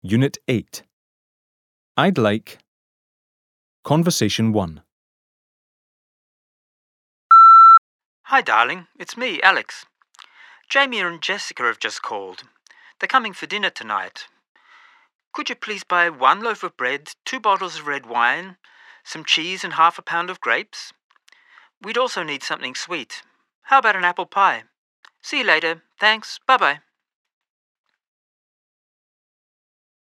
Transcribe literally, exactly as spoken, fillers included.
Unit eight. I'd like Conversation one. Hi, darling. It's me, Alex. Jamie and Jessica have just called. They're coming for dinner tonight. Could you please buy one loaf of bread, two bottles of red wine, some cheese and half a pound of grapes? We'd also need something sweet. How about an apple pie? See you later. Thanks. Bye-bye.